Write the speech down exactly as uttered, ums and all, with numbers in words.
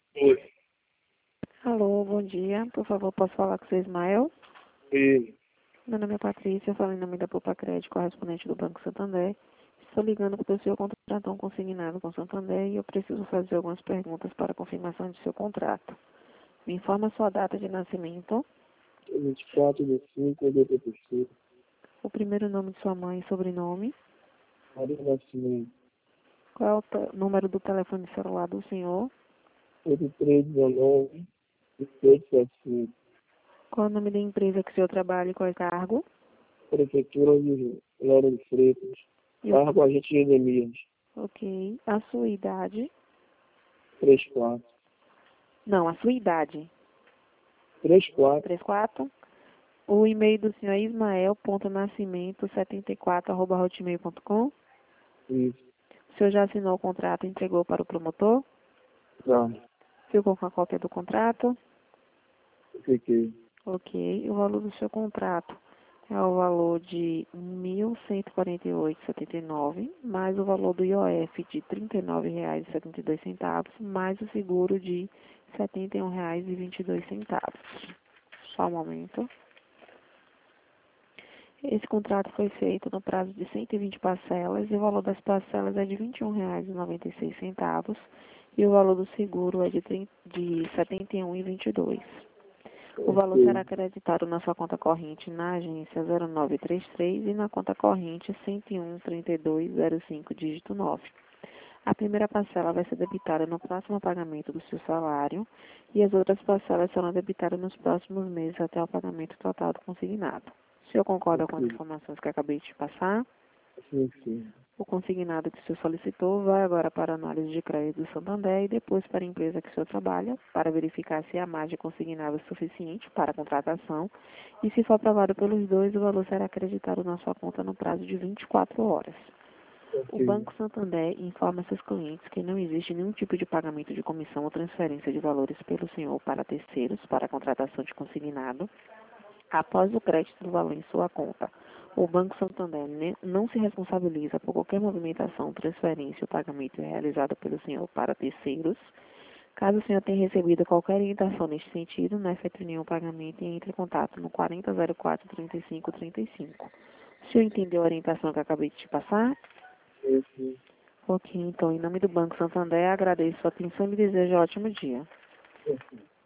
Oi. Alô, bom dia. Por favor, posso falar com o seu Ismael? E, Meu nome é Patrícia, eu falo em nome da Poupa Crédito, correspondente do Banco Santander. Estou ligando porque o senhor contratou um consignado com o Santander e eu preciso fazer algumas perguntas para confirmação de seu contrato. Me informa sua data de nascimento, vinte e quatro de cinco de oitenta e cinco, o primeiro nome de sua mãe e sobrenome, Maria Nascimento, qual é o te- número do telefone celular do senhor, oito três um nove, oito sete cinco, qual é o nome da empresa que o senhor trabalha e qual é o cargo, Prefeitura de Lauro de Freitas, e o, cargo agente de Jeremias, ok, a sua idade, trinta e quatro, não, a sua idade, trinta e quatro, trinta e quatro. O e-mail do senhor é ismael ponto nascimento setenta e quatro arroba hotmail ponto com. isso, O senhor já assinou o contrato e entregou para o promotor? tá, Ficou com a cópia do contrato? fiquei, Ok. O valor do seu contrato é o valor de mil cento e quarenta e oito reais e setenta e nove centavos, mais o valor do I O F de trinta e nove reais e setenta e dois centavos, mais o seguro de setenta e um reais e vinte e dois centavos. Só um momento. Esse contrato foi feito no prazo de cento e vinte parcelas e o valor das parcelas é de vinte e um reais e noventa e seis centavos e o valor do seguro é de, trinta de setenta e um reais e vinte e dois centavos. O valor será ok, acreditado na sua conta corrente na agência zero nove três três e na conta corrente cento e um, trinta e dois, zero cinco, dígito nove. A primeira parcela vai ser debitada no próximo pagamento do seu salário e as outras parcelas serão debitadas nos próximos meses até o pagamento total do consignado. O senhor concorda com as ok, informações que acabei de passar? sim, sim, O consignado que o senhor solicitou vai agora para a análise de crédito do Santander e depois para a empresa que o senhor trabalha, para verificar se a margem consignada é suficiente para a contratação e se for aprovado pelos dois, o valor será acreditado na sua conta no prazo de vinte e quatro horas. O ok, Banco Santander informa seus clientes que não existe nenhum tipo de pagamento de comissão ou transferência de valores pelo senhor para terceiros para a contratação de consignado após o crédito do valor em sua conta. O Banco Santander ne- não se responsabiliza por qualquer movimentação, transferência ou pagamento realizado pelo senhor para terceiros. Caso o senhor tenha recebido qualquer orientação neste sentido, não efetue nenhum pagamento e entre em contato no quarenta zero quatro, trinta e cinco, trinta e cinco. O senhor entendeu a orientação que eu acabei de te passar? sim, sim. Ok, então, em nome do Banco Santander, agradeço a atenção e lhe desejo um ótimo dia. Ok.